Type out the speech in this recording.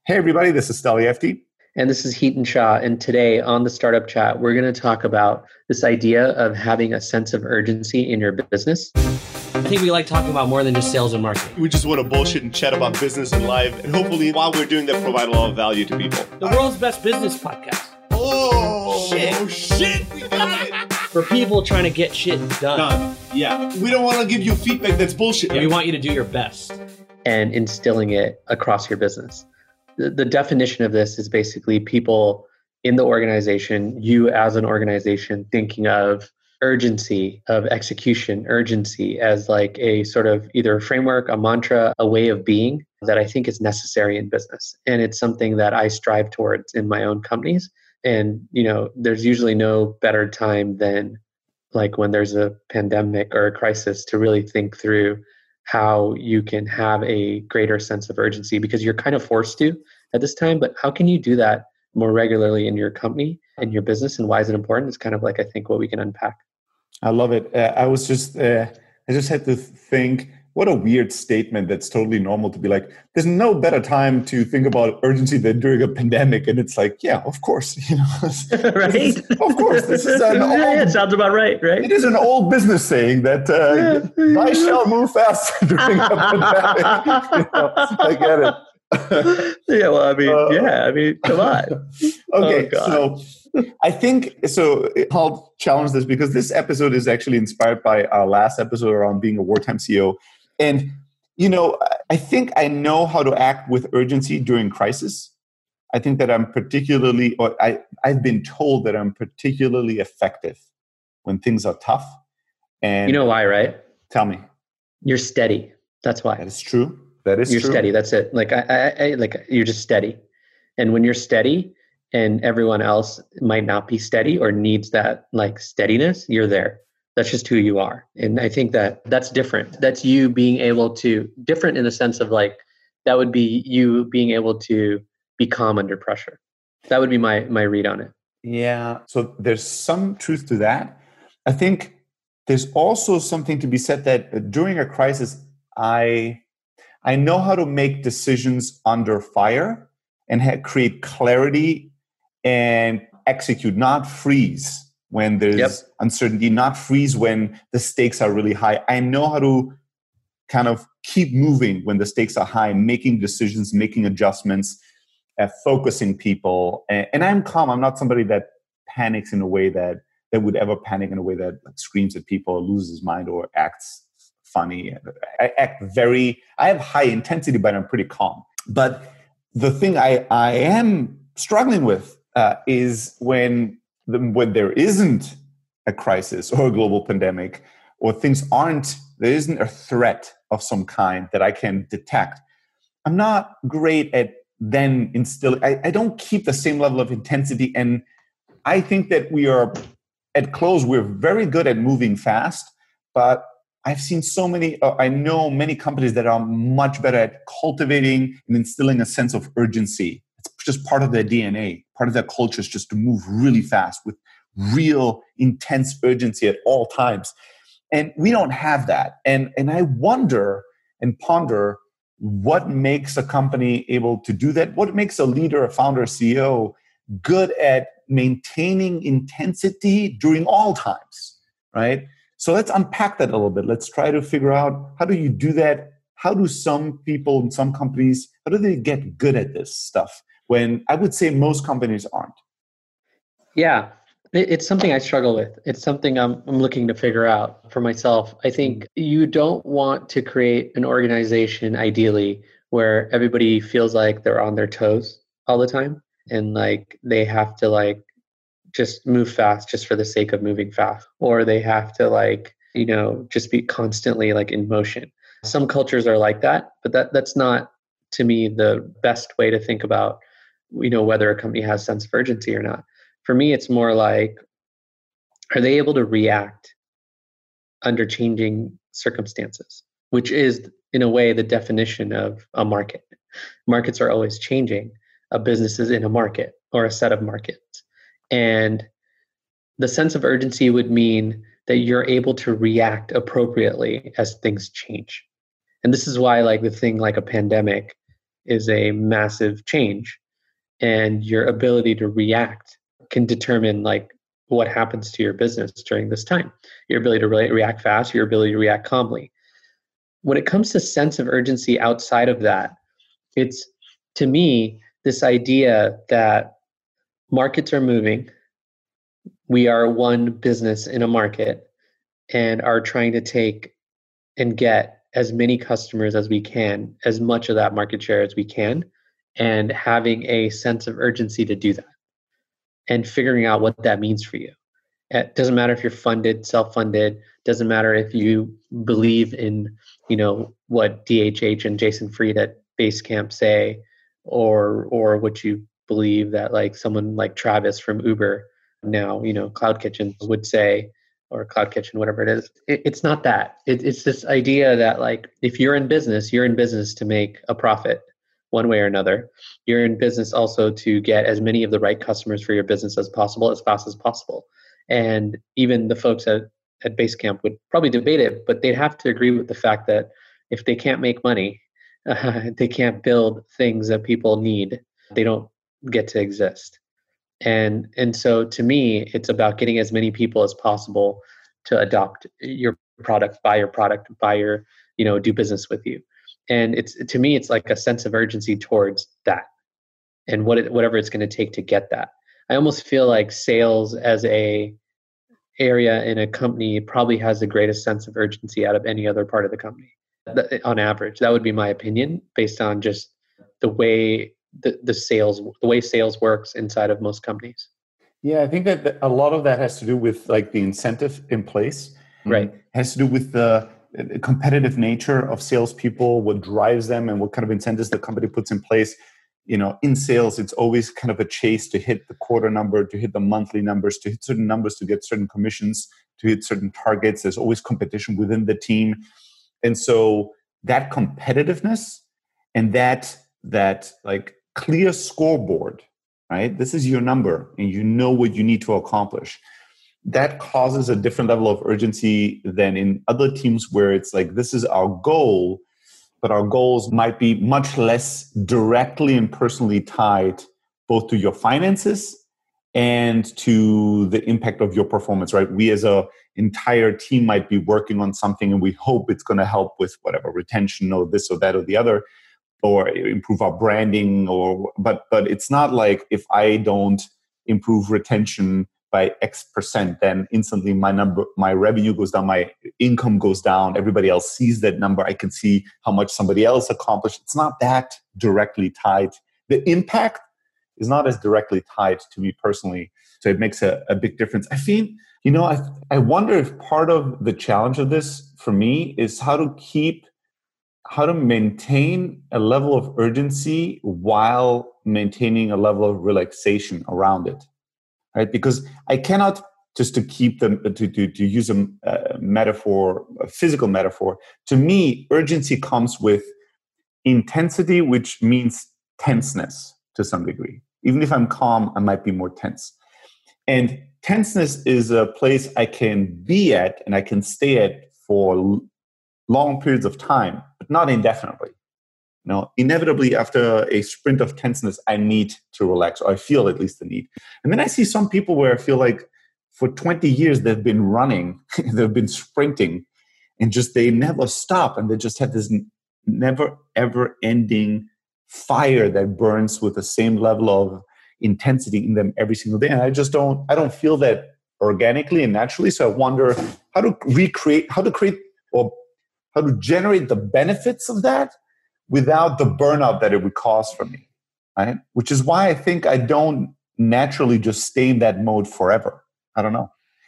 Hey, everybody, this is Steli FD. And this is Heaton Shah. And today on the Startup Chat, we're going to talk about this idea of having a sense of urgency in your business. I think we like talking about more than just sales and marketing. We just want to bullshit and chat about business and life. And hopefully, while we're doing that, provide a lot of value to people. The world's best business podcast. Oh, shit. We got it. For people trying to get shit done. Yeah. We don't want to give you feedback that's bullshit. We want you to do your best. And instilling it across your business. The definition of this is basically people in the organization, you as an organization, thinking of urgency, of execution, urgency as like a sort of either a framework, a mantra, a way of being that I think is necessary in business. And it's something that I strive towards in my own companies. And, there's usually no better time than like when there's a pandemic or a crisis to really think through how you can have a greater sense of urgency, because you're kind of forced to at this time. But how can you do that more regularly in your company and your business, and why is it important? It's kind of like, I think, what we can unpack. I love it. I just had to think, what a weird statement that's totally normal to be like, there's no better time to think about urgency than during a pandemic. And it's like, yeah, of course. Right? Of course. This is an old, it sounds about right? It is an old business saying that I shall move faster during a pandemic. I get it. Yeah, well, I mean, come on. Okay, so I think, I'll challenge this because this episode is actually inspired by our last episode around being a wartime CEO. And, I think I know how to act with urgency during crisis. I think that I've been told that I'm particularly effective when things are tough. And you know why, right? Tell me. You're steady. That's why. That is true. You're steady. That's it. Like I you're just steady. And when you're steady and everyone else might not be steady or needs that like steadiness, you're there. That's just who you are. And I think that's different. That's you being able to, different in the sense of like, that would be you being able to be calm under pressure. That would be my read on it. Yeah. So there's some truth to that. I think there's also something to be said that during a crisis, I know how to make decisions under fire and create clarity and execute, not freeze when there's uncertainty, not freeze when the stakes are really high. I know how to kind of keep moving when the stakes are high, making decisions, making adjustments, focusing people. And I'm calm. I'm not somebody that panics in a way that would ever panic in a way that like, screams at people or loses his mind or acts funny. I have high intensity, but I'm pretty calm. But the thing I am struggling with is when there isn't a crisis or a global pandemic, or there isn't a threat of some kind that I can detect. I'm not great at then instilling. I don't keep the same level of intensity, and I think that at close we're very good at moving fast, but I've seen I know many companies that are much better at cultivating and instilling a sense of urgency. It's just part of their DNA. Part of their culture is just to move really fast with real intense urgency at all times. And we don't have that. And I wonder and ponder what makes a company able to do that? What makes a leader, a founder, a CEO good at maintaining intensity during all times, right? So let's unpack that a little bit. Let's try to figure out, how do you do that? How do some people in some companies, how do they get good at this stuff when I would say most companies aren't? Yeah, it's something I struggle with. It's something I'm looking to figure out for myself. I think you don't want to create an organization, ideally, where everybody feels like they're on their toes all the time and like they have to like just move fast just for the sake of moving fast, or they have to like, just be constantly like in motion. Some cultures are like that, but that's not, to me, the best way to think about, whether a company has sense of urgency or not. For me, it's more like, are they able to react under changing circumstances, which is in a way the definition of a market. Markets are always changing. A business is in a market or a set of markets. And the sense of urgency would mean that you're able to react appropriately as things change. And this is why, like, the thing like a pandemic is a massive change, and your ability to react can determine like what happens to your business during this time. Your ability to react fast, your ability to react calmly. When it comes to sense of urgency outside of that, it's, to me, this idea that markets are moving. We are one business in a market and are trying to take and get as many customers as we can, as much of that market share as we can, and having a sense of urgency to do that and figuring out what that means for you. It doesn't matter if you're funded, self-funded, doesn't matter if you believe in, what DHH and Jason Fried at Basecamp say, or what you believe that like someone like Travis from Uber now, Cloud Kitchen would say, or Cloud Kitchen, whatever it is. It's not that. It's this idea that like, if you're in business to make a profit one way or another. You're in business also to get as many of the right customers for your business as possible, as fast as possible. And even the folks at Basecamp would probably debate it, but they'd have to agree with the fact that if they can't make money, they can't build things that people need, they don't get to exist. And so to me, it's about getting as many people as possible to adopt your product, buy your, do business with you. And to me, it's like a sense of urgency towards that and whatever it's going to take to get that. I almost feel like sales as a area in a company probably has the greatest sense of urgency out of any other part of the company on average. That would be my opinion based on just the way the way sales works inside of most companies. Yeah, I think that a lot of that has to do with like the incentive in place. Right. It has to do with the competitive nature of salespeople, what drives them, and what kind of incentives the company puts in place. In sales, it's always kind of a chase to hit the quarter number, to hit the monthly numbers, to hit certain numbers, to get certain commissions, to hit certain targets. There's always competition within the team. And so that competitiveness and that like clear scoreboard, right? This is your number and you know what you need to accomplish. That causes a different level of urgency than in other teams where it's like, this is our goal, but our goals might be much less directly and personally tied both to your finances and to the impact of your performance, right? We as a entire team might be working on something and we hope it's going to help with whatever retention or this or that or the other, or improve our branding, but it's not like if I don't improve retention by X%, then instantly my revenue goes down, my income goes down, everybody else sees that number, I can see how much somebody else accomplished. It's not that directly tied. The impact is not as directly tied to me personally, so it makes a big difference. I feel, I wonder if part of the challenge of this for me is how to maintain a level of urgency while maintaining a level of relaxation around it. Right, because I cannot, just to keep them to use a metaphor, a physical metaphor. To me, urgency comes with intensity, which means tenseness to some degree. Even if I'm calm, I might be more tense. And tenseness is a place I can be at and I can stay at for long periods of time, but not indefinitely. Inevitably, after a sprint of tenseness, I need to relax, or I feel at least the need. And then I see some people where I feel like for 20 years they've been running, they've been sprinting, and just they never stop, and they just have this never ever ending fire that burns with the same level of intensity in them every single day. And I don't feel that organically and naturally. So I wonder how to generate the benefits of that without the burnout that it would cause for me, right? Which is why I think I don't naturally just stay in that mode forever. I don't know.